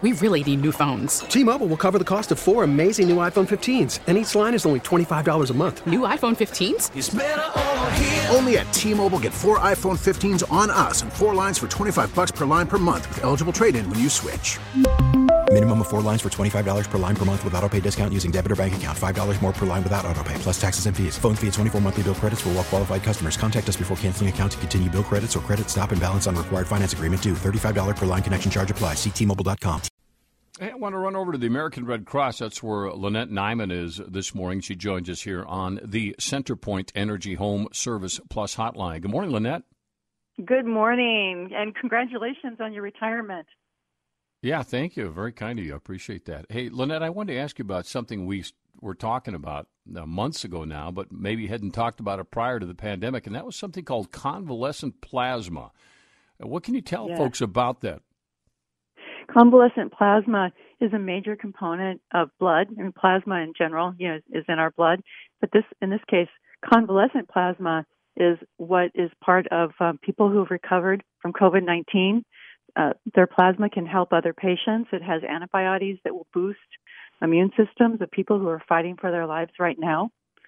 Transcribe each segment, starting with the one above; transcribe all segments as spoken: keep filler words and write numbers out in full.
We really need new phones. T-Mobile will cover the cost of four amazing new iPhone fifteens, and each line is only twenty-five dollars a month. New iPhone fifteens? It's better over here. Only at T-Mobile, get four iPhone fifteens on us and four lines for twenty-five dollars per line per month with eligible trade-in when you switch. Minimum of four lines for twenty-five dollars per line per month with autopay discount using debit or bank account. five dollars more per line without autopay, plus taxes and fees. Phone fee at twenty-four monthly bill credits for well-qualified customers. Contact us before canceling account to continue bill credits or credit stop and balance on required finance agreement due. thirty-five dollars per line connection charge applies. See T Mobile dot com. Hey, I want to run over to the American Red Cross. That's where Lynette Nyman is this morning. She joins us here on the CenterPoint Energy Home Service Plus hotline. Good morning, Lynette. Good morning, and congratulations on your retirement. Yeah, thank you. Very kind of you. I appreciate that. Hey, Lynette, I wanted to ask you about something we were talking about uh, months ago now, but maybe hadn't talked about it prior to the pandemic, and that was something called convalescent plasma. Uh, what can you tell yes. folks about that? Convalescent plasma is a major component of blood. I mean, plasma in general, you know, is, is in our blood, but this, in this case, convalescent plasma is what is part of um, people who have recovered from COVID nineteen. Uh, their plasma can help other patients. It has antibodies that will boost immune systems of people who are fighting for their lives right now.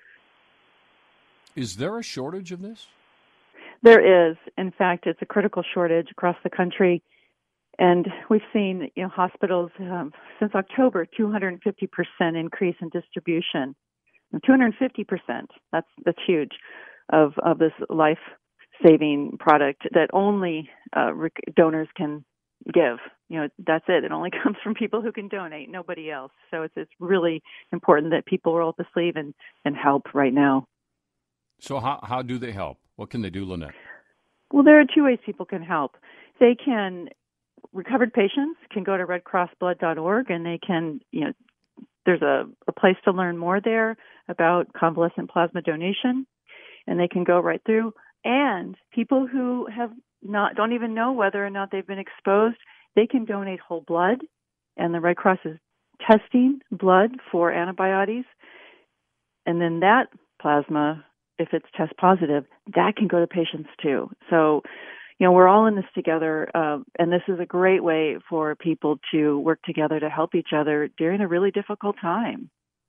Is there a shortage of this? There is. In fact, it's a critical shortage across the country. And we've seen, you know, hospitals um, since October, two hundred fifty percent increase in distribution. two hundred fifty percent. That's that's huge of of this life-saving product that only uh, rec- donors can give. You know, that's it. It only comes from people who can donate, nobody else. So it's it's really important that people roll up the sleeve and, and help right now. So how how do they help? What can they do, Lynette? Well, there are two ways people can help. They can Recovered patients can go to red cross blood dot org, and they can, you know, there's a, a place to learn more there about convalescent plasma donation, and they can go right through. And people who have not don't even know whether or not they've been exposed, they can donate whole blood, and the Red Cross is testing blood for antibodies, and then that plasma, if it's test positive, that can go to patients too. So, you know, we're all in this together, uh, and this is a great way for people to work together to help each other during a really difficult time.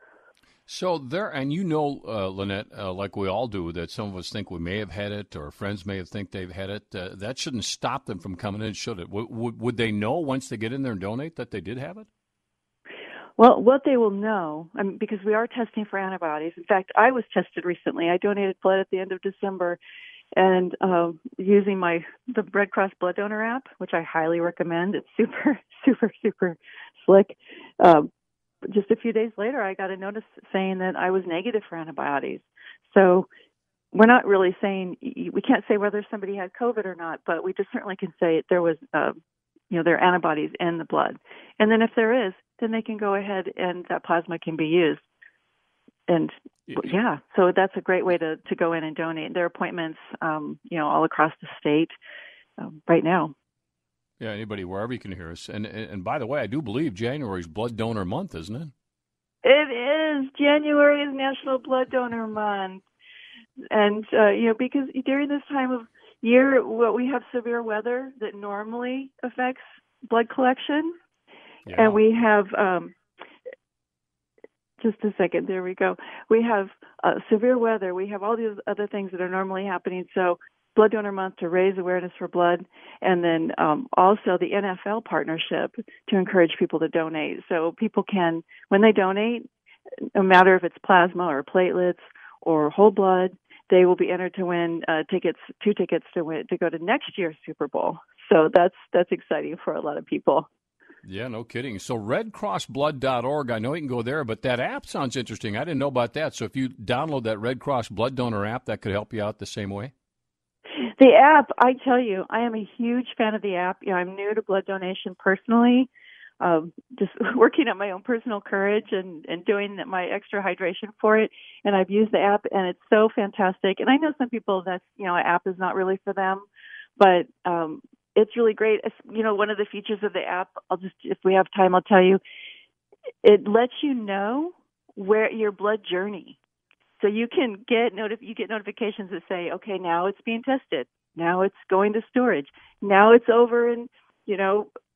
So there, and you know, uh, Lynette, uh, like we all do, that some of us think we may have had it, or friends may have think they've had it. Uh, that shouldn't stop them from coming in, should it? W- w- would they know once they get in there and donate that they did have it? Well, what they will know, I mean, because we are testing for antibodies. In fact, I was tested recently. I donated blood at the end of December. And uh, using my the Red Cross Blood Donor app, which I highly recommend. It's super, super, super slick. Um, just a few days later, I got a notice saying that I was negative for antibodies. So we're not really saying, we can't say whether somebody had COVID or not, but we just certainly can say there was, uh, you know, there are antibodies in the blood. And then if there is, then they can go ahead and that plasma can be used. And yeah, so that's a great way to, to go in and donate. There are appointments, um, you know, all across the state um, right now. Yeah, anybody, wherever you can hear us. And, and and by the way, I do believe January is Blood Donor Month, isn't it? It is. January is National Blood Donor Month. And, uh, you know, because during this time of year, well, we have severe weather that normally affects blood collection. Yeah. And we have... Um, Just a second. There we go. We have uh, severe weather. We have all these other things that are normally happening. So Blood Donor Month to raise awareness for blood, and then um, also the N F L partnership to encourage people to donate. So people can, when they donate, no matter if it's plasma or platelets or whole blood, they will be entered to win uh, tickets, two tickets to win to go to next year's Super Bowl. So that's that's exciting for a lot of people. Yeah, no kidding. So red cross blood dot org, I know you can go there, but that app sounds interesting. I didn't know about that. So if you download that Red Cross Blood Donor app, that could help you out the same way? The app, I tell you, I am a huge fan of the app. You know, I'm new to blood donation personally, um, just working at my own personal courage and, and doing my extra hydration for it. And I've used the app, and it's so fantastic. And I know some people that, you know, an app is not really for them, but um it's really great. It's, you know, one of the features of the app, I'll just, if we have time, I'll tell you, it lets you know where your blood journey. So you can get notif- you get notifications that say, okay, now it's being tested. Now it's going to storage. Now it's over in, you know,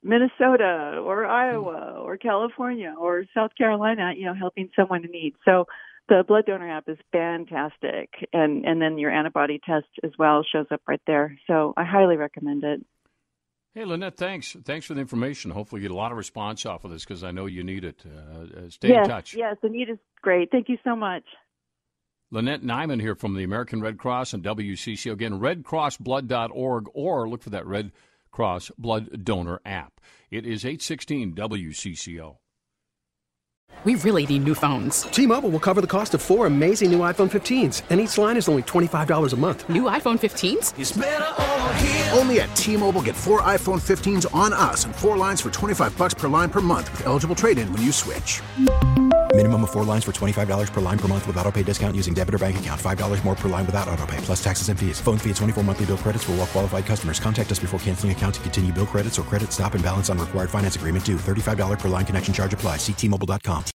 Minnesota or Iowa or California or South Carolina, you know, helping someone in need. So the blood donor app is fantastic. And, and then your antibody test as well shows up right there. So I highly recommend it. Hey, Lynette, thanks. Thanks for the information. Hopefully you get a lot of response off of this because I know you need it. Uh, stay yes, in touch. Yes, the need is great. Thank you so much. Lynette Nyman here from the American Red Cross and W C C O. Again, red cross blood dot org or look for that Red Cross Blood Donor app. It is eight sixteen W C C O. We really need new phones. T-Mobile will cover the cost of four amazing new iPhone fifteens, and each line is only twenty-five dollars a month. New iPhone fifteens? It's better over here. Only at T-Mobile, get four iPhone fifteens on us and four lines for twenty-five bucks per line per month with eligible trade-in when you switch. Minimum of four lines for twenty-five dollars per line per month with autopay discount using debit or bank account. five dollars more per line without autopay, plus taxes and fees. Phone fee at twenty-four monthly bill credits for well-qualified customers. Contact us before canceling account to continue bill credits or credit stop and balance on required finance agreement due. thirty-five dollars per line connection charge applies. See T Mobile dot com.